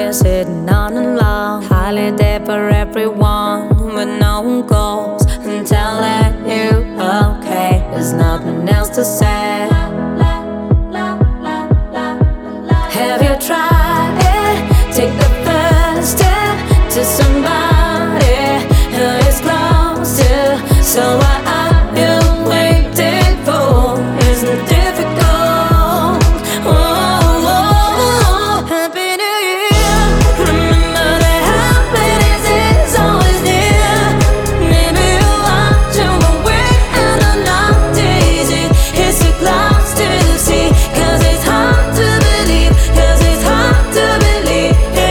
you're sitting on a long holiday for everyone, but no one goes and tell that you okay. There's nothing else to say. Have you tried it? Take the first step to somebody who is close to. So what are you waiting for? Isn't it difficult? Oh, oh, oh. Happy New Year. Remember that happiness is always near. Maybe you're watching but we're out on our days. It's too close to see, 'cause it's hard to believe, 'cause it's hard to believe.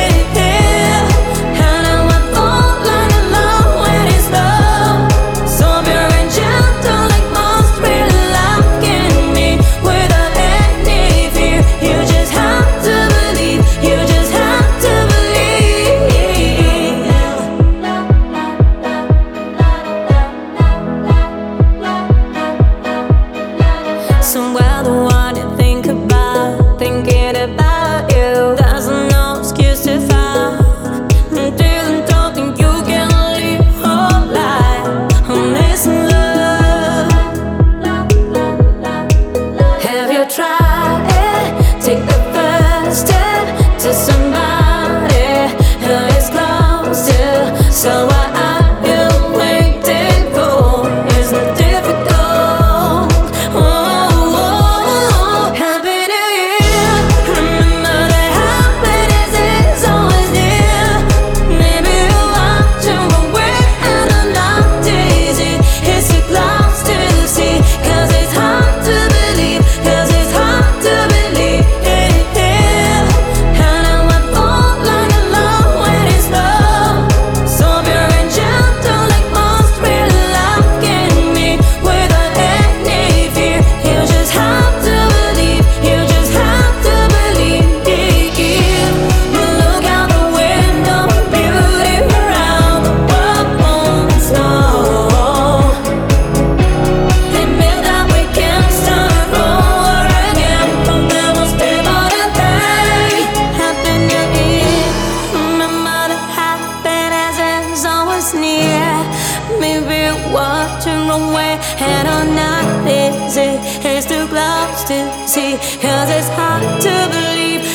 And now I fall like a love when it's love. So pure and gentle like most real love can be, without any fear. You just have to believe, you just have to believe. Somewhere the one you think about, thinking about you, doesn't no excuse to find. Don't think you can live whole life on this love. Have you tried it? Take the first step to somebody who is close to. So what are you waiting for? Isn't it difficult? Oh, oh, oh. Happy New Year. Remember that happiness is always near. Maybe you're watching but we're out on our days. It's too close to see, 'cause it's hard to believe, 'cause it's hard to believe. And now I fall like a love when it's love. So pure and gentle like most real love can be, without any fear. You just have to believe, you just have to believe. Look out the window, beauty around the world won't snow. Admit that we can start over again, but there will still be a day. Happy New Year. Remember that happiness is always near. Maybe watching away and on not easy. It's too close to see, 'cause it's hard to believe,